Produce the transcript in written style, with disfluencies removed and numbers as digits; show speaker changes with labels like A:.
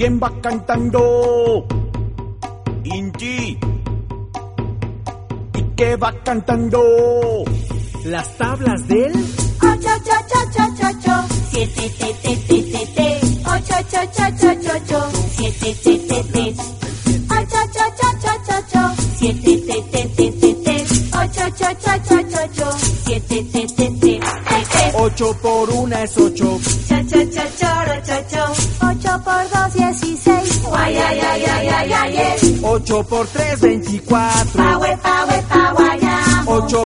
A: ¿Quién va cantando? Inti. ¿Y qué va cantando?
B: Las tablas del
C: 8, 7, 8, 7, 7,
A: 8 por 1 es 8.
C: 8 por 2, 16.
A: 8 por 3, 24. 8